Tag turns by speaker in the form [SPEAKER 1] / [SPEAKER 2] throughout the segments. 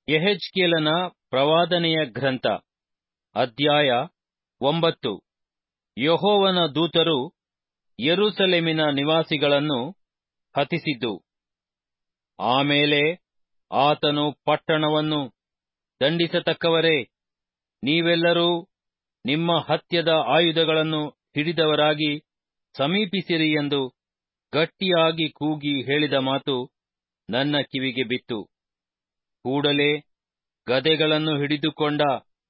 [SPEAKER 1] ಯೆಹೆಜ್ಕೇಲನ ಪ್ರವಾದನೆಯ ಗ್ರಂಥ, ಅಧ್ಯಾಯ 9. ಯೆಹೋವನ ದೂತರು ಯೆರೂಸಲೇಮಿನ ನಿವಾಸಿಗಳನ್ನು ಹತಿಸಿದ್ದು. ಆಮೇಲೆ ಆತನು ಪಟ್ಟಣವನ್ನು, ದಂಡಿಸತಕ್ಕವರೇ, ನೀವೆಲ್ಲರೂ ನಿಮ್ಮ ಹತ್ಯದ ಆಯುಧಗಳನ್ನು ಹಿಡಿದವರಾಗಿ ಸಮೀಪಿಸಿರಿ ಎಂದು ಗಟ್ಟಿಯಾಗಿ ಕೂಗಿ ಹೇಳಿದ ಮಾತು ನನ್ನ ಕಿವಿಗೆ ಬಿತ್ತು. ಕೂಡಲೇ ಗದೆಗಳನ್ನು ಹಿಡಿದುಕೊಂಡ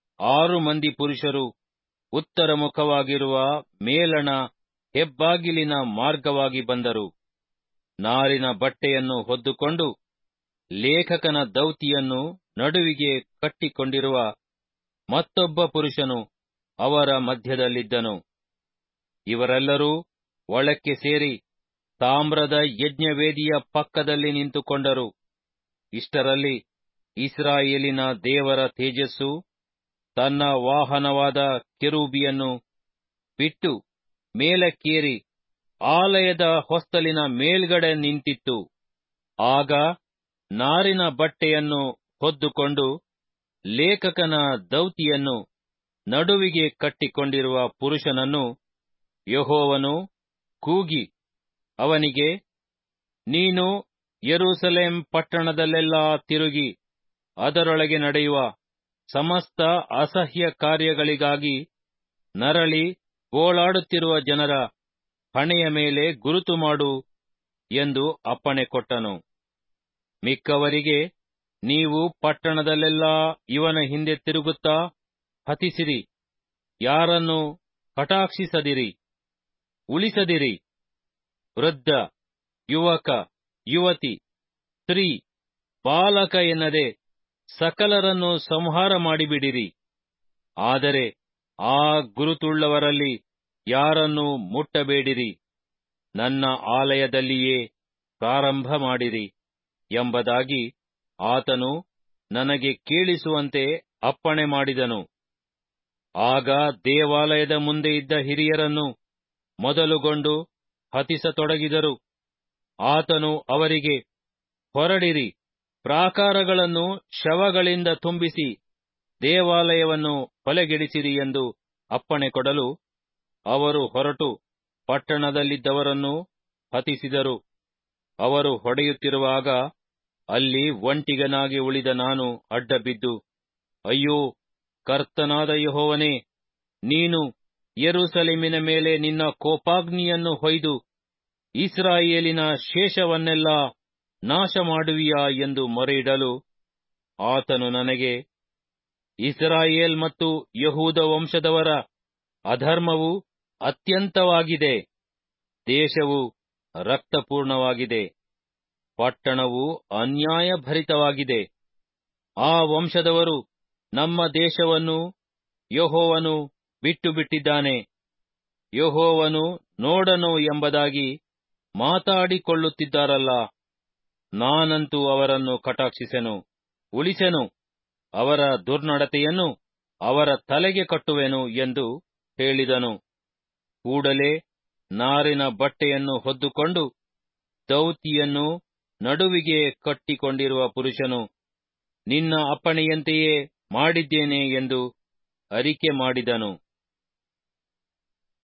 [SPEAKER 1] 6 ಮಂದಿ ಪುರುಷರು ಉತ್ತರ ಮುಖವಾಗಿರುವ ಮೇಲಣ ಹೆಬ್ಬಾಗಿಲಿನ ಮಾರ್ಗವಾಗಿ ಬಂದರು. ನಾರಿನ ಬಟ್ಟೆಯನ್ನು ಹೊದ್ದುಕೊಂಡು ಲೇಖಕನ ದೌತಿಯನ್ನು ನಡುವಿಗೆ ಕಟ್ಟಿಕೊಂಡಿರುವ ಮತ್ತೊಬ್ಬ ಪುರುಷನು ಅವರ ಮಧ್ಯದಲ್ಲಿದ್ದನು. ಇವರೆಲ್ಲರೂ ಒಳಕ್ಕೆ ಸೇರಿ ತಾಮ್ರದ ಯಜ್ಞವೇದಿಯ ಪಕ್ಕದಲ್ಲಿ ನಿಂತುಕೊಂಡರು. ಇಷ್ಟರಲ್ಲಿ ಇಸ್ರಾಯೇಲಿನ ದೇವರ ತೇಜಸ್ಸು ತನ್ನ ವಾಹನವಾದ ಕೆರೂಬಿಯನ್ನು ಬಿಟ್ಟು ಮೇಲಕ್ಕೇರಿ ಆಲಯದ ಹೊಸ್ತಲಿನ ಮೇಲ್ಗಡೆ ನಿಂತಿತ್ತು. ಆಗ ನಾರಿನ ಬಟ್ಟೆಯನ್ನು ಹೊದ್ದುಕೊಂಡು ಲೇಖಕನ ದೌತಿಯನ್ನು ನಡುವಿಗೆ ಕಟ್ಟಿಕೊಂಡಿರುವ ಪುರುಷನನ್ನು ಯೆಹೋವನು ಕೂಗಿ ಅವನಿಗೆ, ನೀನು ಯೆರೂಸಲೇಮ್ ಪಟ್ಟಣದಲ್ಲೆಲ್ಲಾ ತಿರುಗಿ ಅದರೊಳಗೆ ನಡೆಯುವ ಸಮಸ್ತ ಅಸಹ್ಯ ಕಾರ್ಯಗಳಿಗಾಗಿ ನರಳಿ ಗೋಳಾಡುತ್ತಿರುವ ಜನರ ಹಣೆಯ ಮೇಲೆ ಗುರುತು ಮಾಡು ಎಂದು ಅಪ್ಪಣೆ ಕೊಟ್ಟನು. ಮಿಕ್ಕವರಿಗೆ, ನೀವು ಪಟ್ಟಣದಲ್ಲೆಲ್ಲಾ ಇವನ ಹಿಂದೆ ತಿರುಗುತ್ತಾ ಹತಿಸಿರಿ, ಯಾರನ್ನು ಕಟಾಕ್ಷಿಸದಿರಿ, ಉಳಿಸದಿರಿ. ವೃದ್ಧ, ಯುವಕ, ಯುವತಿ, ಸ್ತ್ರೀ, ಬಾಲಕ ಎನ್ನದೆ ಸಕಲರನ್ನು ಸಂಹಾರ ಮಾಡಿಬಿಡಿರಿ. ಆದರೆ ಆ ಗುರುತುಳ್ಳವರಲ್ಲಿ ಯಾರನ್ನೂ ಮುಟ್ಟಬೇಡಿರಿ, ನನ್ನ ಆಲಯದಲ್ಲಿಯೇ ಪ್ರಾರಂಭ ಮಾಡಿರಿ ಎಂಬುದಾಗಿ ಆತನು ನನಗೆ ಕೇಳಿಸುವಂತೆ ಅಪ್ಪಣೆ ಮಾಡಿದನು. ಆಗ ದೇವಾಲಯದ ಮುಂದೆ ಇದ್ದ ಹಿರಿಯರನ್ನು ಮೊದಲುಗೊಂಡು ಹತಿಸತೊಡಗಿದರು. ಆತನು ಅವರಿಗೆ, ಹೊರಡಿರಿ, ಪ್ರಾಕಾರಗಳನ್ನು ಶವಗಳಿಂದ ತುಂಬಿಸಿ ದೇವಾಲಯವನ್ನು ಕೊಲೆಗೆಡಿಸಿರಿ ಎಂದು ಅಪ್ಪಣೆ ಕೊಡಲು ಅವರು ಹೊರಟು ಪಟ್ಟಣದಲ್ಲಿದ್ದವರನ್ನು ಹತಿಸಿದರು. ಅವರು ಹೊಡೆಯುತ್ತಿರುವಾಗ ಅಲ್ಲಿ ಒಂಟಿಗನಾಗಿ ಉಳಿದ ನಾನು ಅಡ್ಡಬಿದ್ದು, ಅಯ್ಯೋ, ಕರ್ತನಾದ ಯೆಹೋವನೇ, ನೀನು ಯೆರೂಸಲೇಮಿನ ಮೇಲೆ ನಿನ್ನ ಕೋಪಾಗ್ನಿಯನ್ನು ಹೊಯ್ದು ಇಸ್ರಾಯೇಲಿನ ಶೇಷವನ್ನೆಲ್ಲಾ ನಾಶ ಮಾಡುವಿಯಾ ಎಂದು ಮೊರೆಯಿಡಲು ಆತನು ನನಗೆ, ಇಸ್ರಾಯೇಲ್ ಮತ್ತು ಯೆಹೂದ ವಂಶದವರ ಅಧರ್ಮವು ಅತ್ಯಂತವಾಗಿದೆ, ದೇಶವು ರಕ್ತಪೂರ್ಣವಾಗಿದೆ, ಪಟ್ಟಣವು ಅನ್ಯಾಯಭರಿತವಾಗಿದೆ. ಆ ವಂಶದವರು ನಮ್ಮ ದೇಶವನ್ನು ಯೆಹೋವನು ಬಿಟ್ಟು ಬಿಟ್ಟಿದ್ದಾನೆ, ಯೆಹೋವನು ನೋಡನು ಎಂಬುದಾಗಿ ಮಾತಾಡಿಕೊಳ್ಳುತ್ತಿದ್ದಾರಲ್ಲ. ನಾನಂತೂ ಅವರನ್ನು ಕಟಾಕ್ಷಿಸೆನು, ಉಳಿಸೆನು, ಅವರ ದುರ್ನಡತೆಯನ್ನು ಅವರ ತಲೆಗೆ ಕಟ್ಟುವೆನು ಎಂದು ಹೇಳಿದನು. ಕೂಡಲೇ ನಾರಿನ ಬಟ್ಟೆಯನ್ನು ಹೊದ್ದುಕೊಂಡು ದೌತಿಯನ್ನು ನಡುವಿಗೆ ಕಟ್ಟಿಕೊಂಡಿರುವ ಪುರುಷನು, ನಿನ್ನ ಅಪ್ಪಣೆಯಂತೆಯೇ ಮಾಡಿದ್ದೇನೆ ಎಂದು ಅರಿಕೆ ಮಾಡಿದನು.